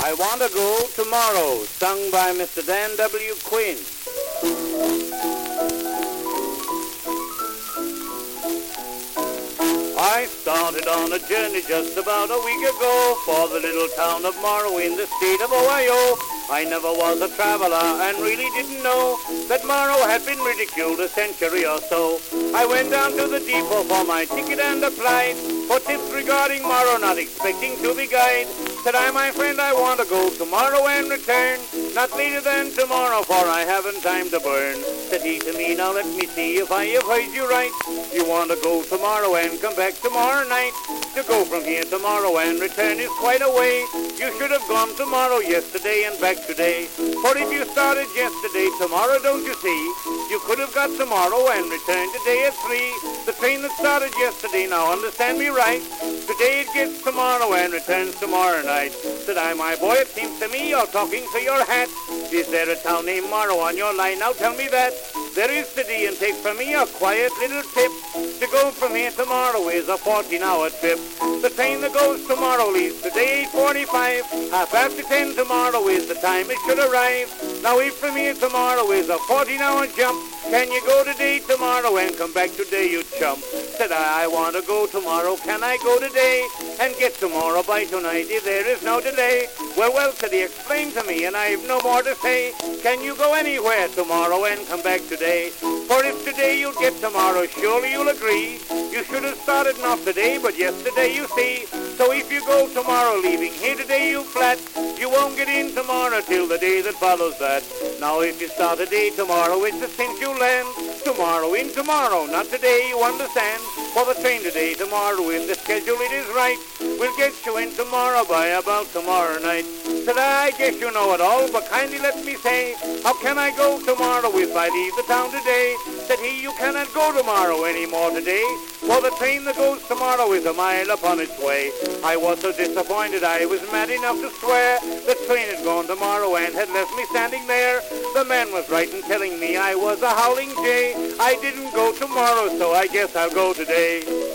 I Want to Go Tomorrow, sung by Mr. Dan W. Quinn. I started on a journey just about a week ago for the little town of Morrow in the state of Ohio. I never was a traveler and really didn't know that Morrow had been ridiculed a century or so. I went down to the depot for my ticket and applied for tips regarding Morrow, not expecting to be guided. Said I, my friend, I want to go tomorrow and return, not later than tomorrow, for I haven't time to burn. Said he to me, now let me see if I have heard you right. You want to go tomorrow and come back tomorrow night. To go from here tomorrow and return is quite a way. You should have gone tomorrow, yesterday, and back today. For if you started yesterday, tomorrow, don't you see, you could have got tomorrow and returned today at 3. The train that started yesterday, now understand me right, today it gets tomorrow and returns tomorrow night. Said I, my boy, it seems to me you're talking to your hat. Is there a town named Morrow on your line? Now tell me that. There is today, and take from me a quiet little tip. To go from here tomorrow is a 14-hour trip. The train that goes tomorrow leaves today 8:45. Half after 10 tomorrow is the time it should arrive. Now if from here tomorrow is a 14-hour jump, can you go today, tomorrow, and come back today, you chump? Said I want to go tomorrow, can I go today, and get tomorrow by tonight if there is no delay? Well, said he, explain to me, and I've no more to say. Can you go anywhere tomorrow and come back today? For if today you'll get tomorrow, surely you'll agree. You should have started not today, but yesterday, you see. So if you go tomorrow, leaving here today, you flat, you won't get in tomorrow till the day that follows that. Now if you start a day tomorrow, it's a cinch you land. Tomorrow in tomorrow, not today, you understand. For the train today, tomorrow, in the schedule it is right. We'll get you in tomorrow by about tomorrow night. Said I guess you know it all, but kindly let me say, how can I go tomorrow if I leave the town today? Said he, you cannot go tomorrow anymore today, for the train that goes tomorrow is a mile upon its way. I was so disappointed I was mad enough to swear the train had gone tomorrow and had left me standing there. The man was right in telling me I was a howling jay. I didn't go tomorrow, so I guess I'll go today.